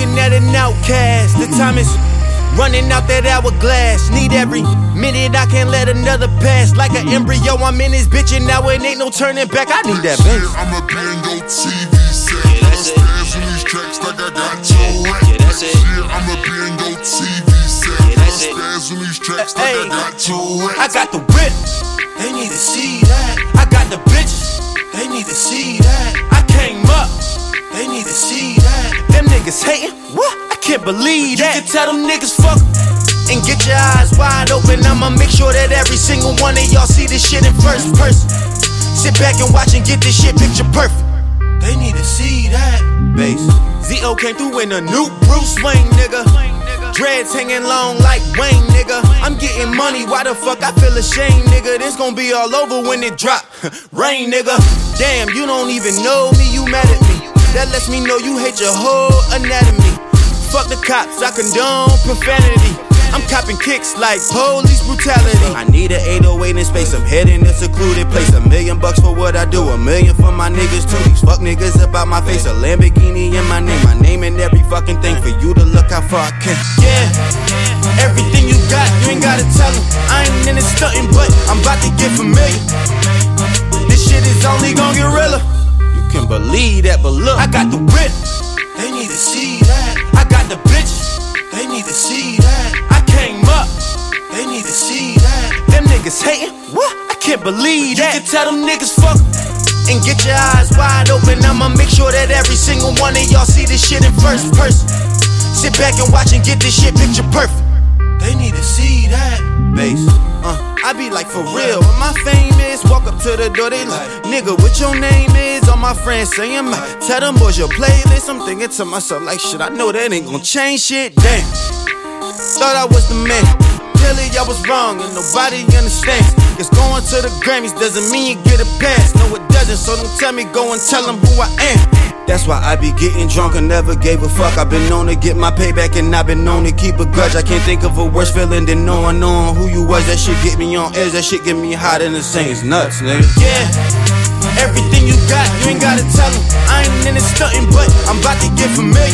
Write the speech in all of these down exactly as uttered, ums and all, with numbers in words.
looking at an outcast. The time is running out that hourglass. Need every minute, I can't let another pass. Like an embryo, I'm in this bitch and now it ain't no turning back. I need that bass. I'ma be in your T V set. Yeah, that's it. On these tracks like I got your rap. Yeah, that's it. Yeah, I'ma be in your T V set. Yeah, that's it. On these tracks like I got your rap. I got the whip, they need to see that. I got the bitches, they need to see that. I came up, they need to see that. Them niggas hating, what? I can't believe that. You can tell them niggas fuck and get your eyes wide open. I'ma make sure that every single one of y'all see this shit in first person. Sit back and watch and get this shit picture perfect. They need to see that. Bass. Z O came through in a new Bruce Wayne, nigga. Dreads hanging long like Wayne, nigga. I'm getting money, why the fuck I feel ashamed, nigga? This gon' be all over when it drop. Rain, nigga. Damn, you don't even know me, you mad at me. That lets me know you hate your whole anatomy. Fuck the cops, I condone profanity. I'm copping kicks like police brutality. I need an eight oh eight in space, I'm heading to secluded place. A million bucks for what I do, a million for my niggas too. These fuck niggas about my face, a Lamborghini in my name. My name in every fucking thing for you to look how far I can. Yeah, everything you got, you ain't gotta tell them. I ain't in it stunting, but I'm about to get familiar. This shit is only gon' get realer. You can believe that, but look, I got the whip, they need to see that. I got the bitches, they need to see that. I came up, they need to see that. Them niggas hating, what? I can't believe that. You can tell them niggas fuck and get your eyes wide open. I'ma make sure that every single one of y'all see this shit in first person. Sit back and watch and get this shit picture perfect. They need to see that. Bass. Uh, I be like, for real, when my fame is, walk up to the door, they like, nigga, what your name is? All my friends saying, man, tell them boys your playlist. I'm thinking to myself, like, shit, I know that ain't gon' change shit. Damn, thought I was the man. Clearly I was wrong and nobody understands. Cause going to the Grammys doesn't mean you get a pass. No, it doesn't, so don't tell me, go and tell them who I am. That's why I be getting drunk and never gave a fuck. I've been known to get my payback and I've been known to keep a grudge. I can't think of a worse feeling than knowing, knowing who you was. That shit get me on edge, that shit get me hot in the same. It's nuts, nigga. Yeah, everything you got, you ain't gotta tell them. I ain't in it stunting, but I'm about to get familiar.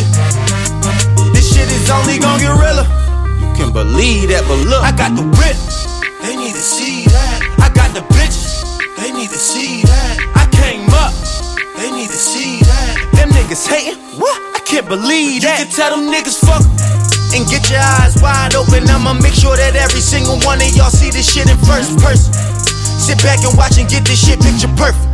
This shit is only gon' get realer. You can believe that, but look, I got the whip, they need to see that. I got the bitches, they need to see that. I came up, they need to see that. Them niggas hating, what? I can't believe that. You can tell them niggas fuck and get your eyes wide open. I'ma make sure that every single one of y'all see this shit in first person. Sit back and watch and get this shit picture perfect.